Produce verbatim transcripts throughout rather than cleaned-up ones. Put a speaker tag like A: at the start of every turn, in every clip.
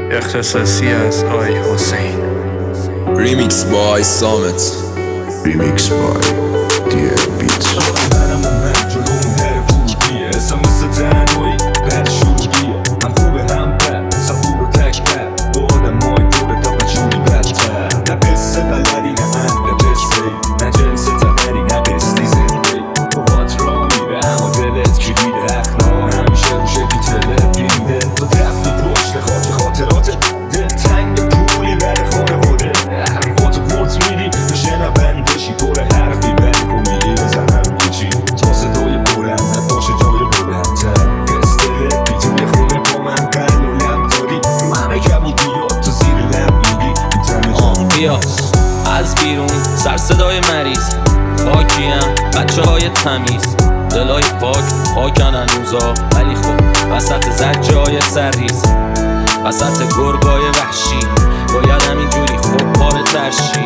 A: اختصاصی از آی حسین.
B: ریمیکس بای سامت.
C: ریمیکس بای دیه بیت.
D: از بیرون سر صدای مریض خاکیم، بچه های تمیز دلای پاک پاکن هنوزا، ولی خب وسط زجای سرریز، وسط گرگای وحشی باید همینجوری خب پاره ترشی،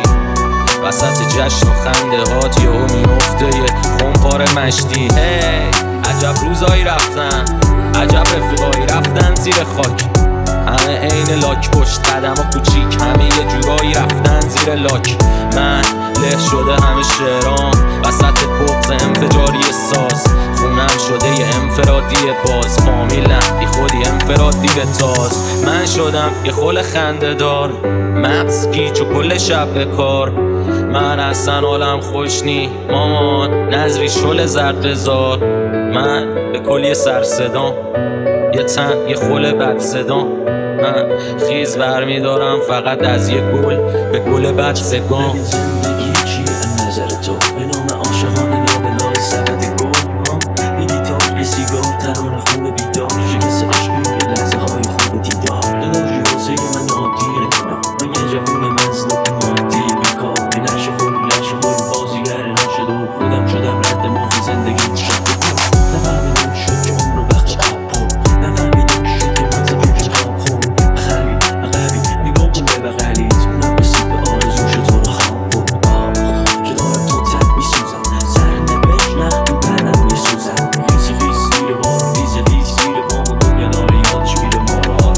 D: وسط جشن و خنده هات یهو میفته یه خونپاره مشتی. هی عجب روزایی رفتن، عجب رفیقایی رفتن زیر خاک، همه عین لاک پشت قدم و کوچیک، همه یه جورایی رفتن زیر لاک. من له شده همه شعرام وسط بغض انفجاری ساز، خونم شده یه انفرادی باز، فامیل نه بی خودی انفرادی به تاز. من شدم یه خول خنده دار، مغز گیج و کل شب به کار، من اصلا حالم خوش نی مامان، نظری شل زرد بزار. من به کلی سر صدام، یه تن یه خول بد صدام، من خیز برمی دارم فقط از یه گل به گل بد سگام.
E: زندگی چیه از نظر تو؟ به نام عاشقانه لابلای سبد گل یه گیتار یه سیگار ترانه خون بیدار، شکست عشقی یه لحظه های خوب دیدار، دلار جوازه من عادی نکنم، من یه جوون مظلوم مادی بیکار، یه نقش خور نقش خور بازیگر نشد و خودم شدم رد ماه زندگی شد. نفهمیدم شد که عمر وقت قبل، نفهمیدم شد که مغز پیش خواب خون خلی عقبی نگاه کن به بغلی، تونم رسید به آرزوش تو رو خواب بود که دارم تو تک میسوزم، سر نبش نخم برم میسوزم، خیز خیز زیر بار ریز ریز زیر بام و دنیا داره یادش میره ما رو آج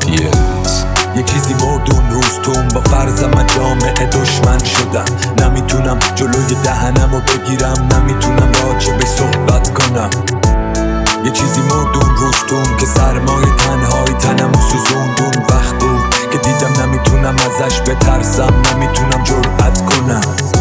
F: یه چیزی مردون روز توم با فرضم من جامعه دشمن شدم، نمیتونم جلوی دهنم رو بگیرم، نمیتونم راجع به صحبت کنم. یه چیزی مردون روز توم که سرمای تنهای تنم و سوزوندون وقت بود که دیدم نمیتونم ازش بترسم، نمیتونم جرأت کنم.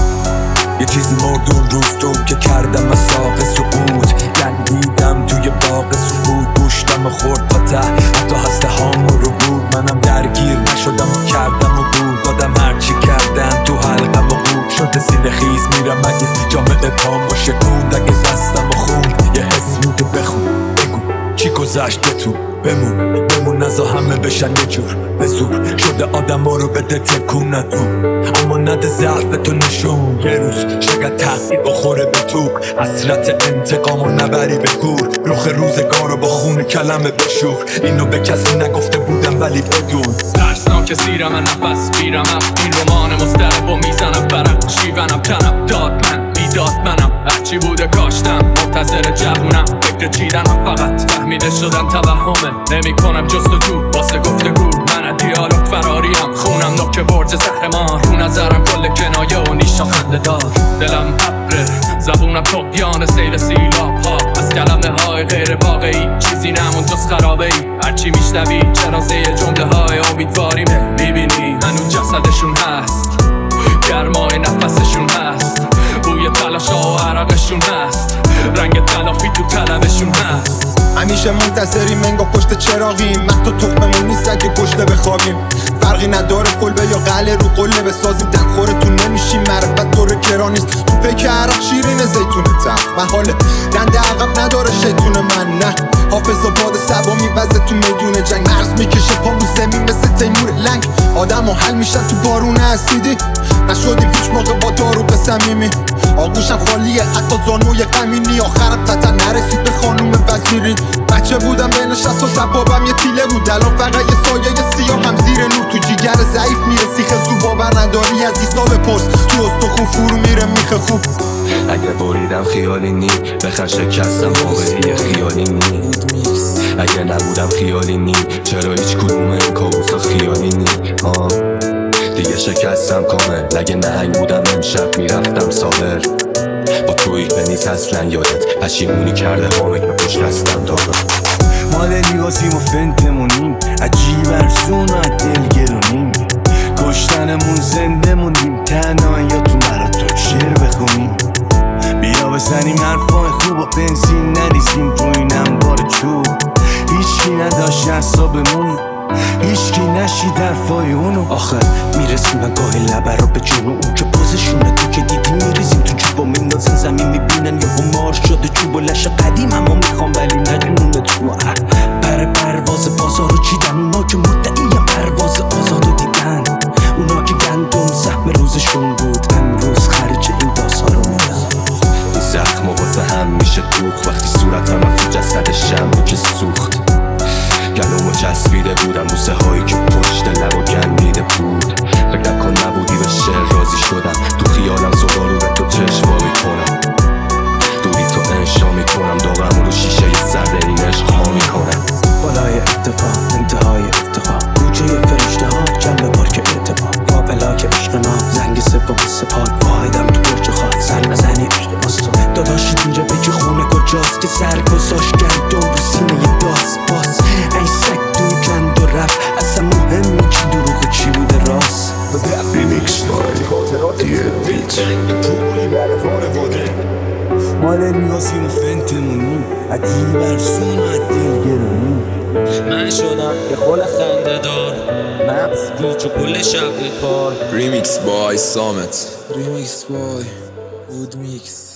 F: یه چیزی مردون روز توم که کردم از ساق سقوط، لنگیدم توی باغ سقوط، گوشتم خورد با ته حتی هسته هامو رو بود، منم درگیر نشدم و کردم و بود دادم هرچی کردن تو حلقم و بود شده سینه خیز میرم اگه جامعه پام و شکوند، اگه دستم و خوند یه حس میده بخون بگو چی گذشت تو بمون بمون نزا همه بشن یه جور به زور شده آدم ها رو بده تکون ندون، اما نده ضعف تو نشون، یه روز شاید تحقیل بخوره به توق، حسرت انتقام و نبری به گور، روخ روزگار رو با خون کلمه بشور، اینو به کسی نگفته بودم ولی بدون.
G: ترسناک سیرم نفس میرم این رمان مسترب و میزنم برم شیونم تنم داد من بیداد منم، هرچی بوده کاشتم منتظر جوونم، فکر چیدنم فقط فهمیده شدن توهمه، نمی کنم جستجو واسه گفتگو، من از دیالوگ فراریم، خونم نوک برج زهرمار، رو نظرم کل کنایه و نیشا خنده دار، دلم ابره زبونم طغیان سیل سیلاب ها، از کلمه های غیر واقعی چیزی نمون جز خرابه ای، هرچی میشنوی جنازه جمله های امیدواریمه، میبینی هنوز جسدشون هست، گرمای نفسشون هست، بوی تلاشا و عرقشون هست، رنگ تلافی تو طلبشون هست.
H: همیشه منتظریم انگار پشت چراغیم، من تو تخممون نیست اگه گشته بخوابیم، فرقی نداره کلبه یا قله رو قله بسازیم، دمخورتون نمیشیم معرفت دور کران نیست، تو پیک عرق شیرین زیتون تخت محاله، دنده عقب نداره شیطون من نه، حافظ و باد سبا میوزه تو میدون جنگ، مرز میکشه پامو زمین مثل تیمور لنگ، آدم ها حل میشن تو بارون اسیدی، نشدیم هیچ موقع با دارو به صمیمی، آغوشم خالیه حتی زانوی غمینی، آخرم قطعا نرسید به خانوم وزیری، بچه بودم بین شصت و زبابم یه تیله بود، الان فقط یه سایه سیاه هم زیر نور، تو جیگر ضعیف میره سیخ زو، باور نداری از ایسا بپرس، تو استخون فرو میره میخه خوب،
E: اگه بریدم خیالی نی بخر شکستم واقعی خیالی نی،
F: اگه نبودم خیالی نی چرا هیچ کدوم این کابوسا خیالی نی آه دیگه شکستم کامل اگه نهنگ بودم امشب میرفتم ساحل با توی بنیز اصلا یادت پشیمونی کرده هامه که پشت دستم دارم
I: مال لیاسیم و فنتمونیم عجیب ارزون و دلگرونیم کشتنمون زنده موندیم تنهاییاتون براتون شعر بخونیم بیا بزنیم حرفای خوب و بنزین نریزیم تو این انبار چوب هیچکی نداشت اعصابمون هیچکی نشید حرفای اونو
E: آخه میرسیم گاهی لبه رو به جنو اون که پوزشونه تو که دیدی میریزیم تو چوبا میندازن زمین میبینن یه مار شده چوب و لش قدیم اما میخوام ولی نجنونه تو پر پرواز بازار رو چیدن اونا که مدعی پرواز آزاد رو دیدن اونا که گندم سهم روزشون بود امروز خرج این داسا رو میدن
F: زخم و واسه هم میشه دوخ وقتی صورتم رفت جسد شم که سوخت گلومو چسبیده بودم بوسه هایی که پشت لب و گندیده بود فکر نکن نبودی به شعر راضی شدم تو خیالم صدا رو به تو چشم میکنم دوری تو انشا میکنم داغم رو شیشه سرد این عشق ها میکنم
E: بالای اتفاق انتهای افتخار کوچه فرشته ها جنب پارک اعتبار قابلا که عشق نام زنگ سوم سپار واحدم تو برج خواه سر نزنی اشتباس تو داداشی دیره بگی خونه کجاست که سر گذاشت گندم رو سینه یه داز باز ای سگ توی کند و رفت اصلا مهمی چی دروغ و چی بوده راست
C: Remix by دیه بیت
I: مال لیاسیم و فنتمونیم عجیب ارزون و دلگرونیم
D: من شدم یه خل خنده دار مغز گیج و کل شب کار
B: Remix by Summit.
A: Remix by Wood Mix.